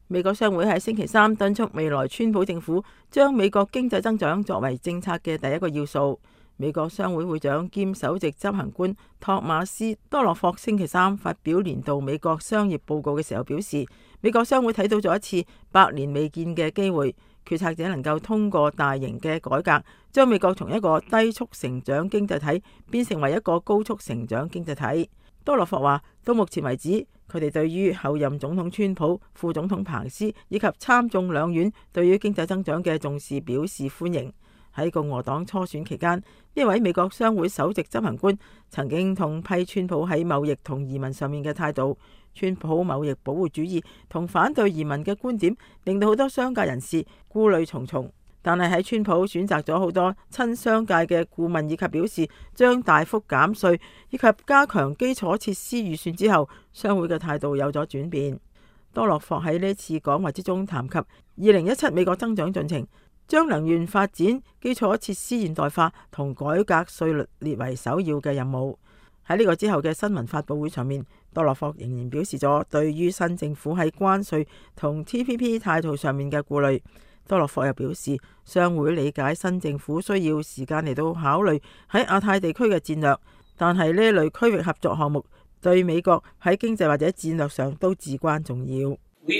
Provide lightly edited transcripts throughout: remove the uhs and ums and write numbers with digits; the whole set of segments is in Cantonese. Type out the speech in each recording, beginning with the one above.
美國商會喺星期三敦促未來川普政府將美國經濟增長作為政策嘅第一個要素。美國商會會長兼首席執行官托馬斯·多洛霍星期三發表年度美國商業報告嘅時候表示，美國商會睇到咗一次百年未見嘅機會，決策者能夠通過大型嘅改革，將美國從一個低速成長經濟體變成為一個高速成長經濟體。多洛霍話，到目前為止，佢哋對於後任總統川普、副總統彭斯以及參眾兩院對於經濟增長嘅重視表示歡迎。喺共和黨初選期間，呢位美國商會首席執行官曾經痛批川普喺貿易同移民上面嘅態度。川普貿易保護主義同反對移民嘅觀點，令到好多商界人士顧慮重重。但係喺川普選擇咗好多親商界嘅顧問，以及表示將大幅減稅以及加強基礎設施預算之後，商會嘅態度有咗轉變。多洛霍喺呢次講話之中談及2017美國增長進程，將能源發展、基礎設施現代化同改革稅率列為首要嘅任務。喺呢個之後嘅新聞發佈會上面，多洛霍仍然表示咗對於新政府喺關稅同 TPP 態度上面嘅顧慮。多洛霍又表示，商會理解新政府需要時間嚟到考慮喺亞太地區嘅戰略，但係呢類區域合作項目對美國喺經濟或者戰略上都至關重要。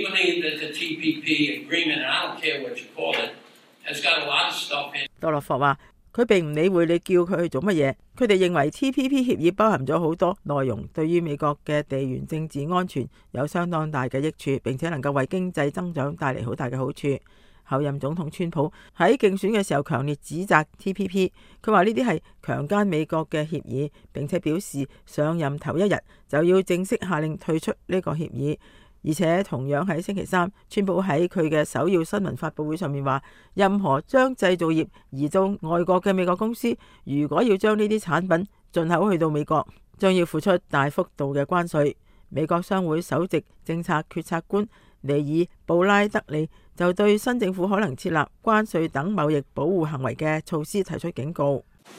多洛霍話，佢並唔理會你叫佢去做乜嘢，佢哋認為 TPP 協議包含咗好多內容，對於美國嘅地緣政治安全有相當大嘅益處，並且能夠為經濟增長帶嚟好大嘅好處。後任總統川普喺競選嘅時候強烈指責 TPP， 佢話呢啲係強姦美國嘅協議，並且表示上任頭一日就要正式下令退出呢個協議。而且同樣喺星期三，川普喺佢嘅首要新聞發佈會上面話，任何將製造業移到外國嘅美國公司，如果要將呢啲產品進口去到美國，將要付出大幅度嘅關稅。美國商會首席政策決策官尼爾布拉德利就對新政府可能設立關稅等貿易保護行為嘅措施提出警告。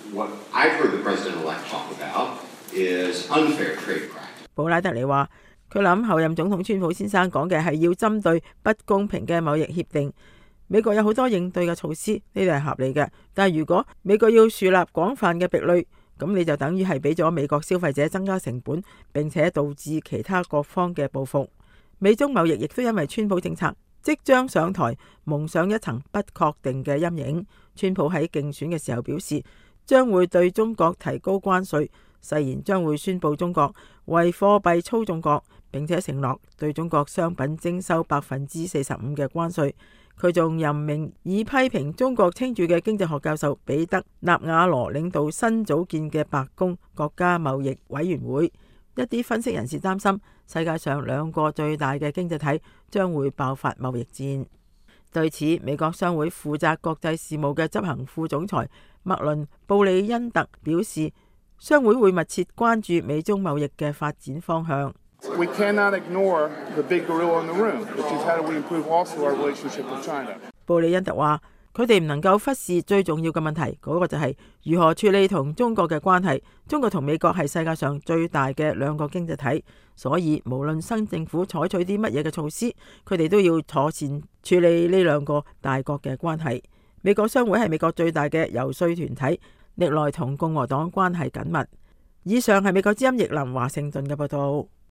布拉德利話，佢諗後任總統川普先生講嘅係要針對不公平嘅貿易協定。美國有好多應對嘅措施，呢啲係合理嘅。但係如果美國要樹立廣泛嘅壁壘，咁你就等於係俾咗美國消費者增加成本，並且導致其他各方嘅報復。美中貿易亦都因為川普政策即將上台，蒙上一層不確定嘅陰影。川普喺競選嘅時候表示，將會對中國提高關稅，誓言將會宣布中國為貨幣操縱國，並且承諾對中國商品徵收45%嘅關稅。佢仲任命以批評中國稱著嘅經濟學教授彼得納瓦羅領導新組建嘅白宮國家貿易委員會。一啲分析人士擔心，世界上兩個最大嘅經濟體將會爆發貿易戰。對此，美國商會負責國際事務嘅執行副總裁麥倫布里恩特表示，商會會密切關注美中貿易嘅發展方向。布里恩特話，佢哋唔能夠忽視最重要嘅問題，嗰個就係如何處理同中國嘅關係。中國同美國係世界上最大嘅兩個經濟體，所以無論新政府採取啲乜嘢嘅措施，佢哋都要妥善處理呢兩個大國嘅關係。美國商會係美國最大嘅游說團體，歷來同共和黨關係緊密。以上係美國之音譯林華盛頓嘅報道。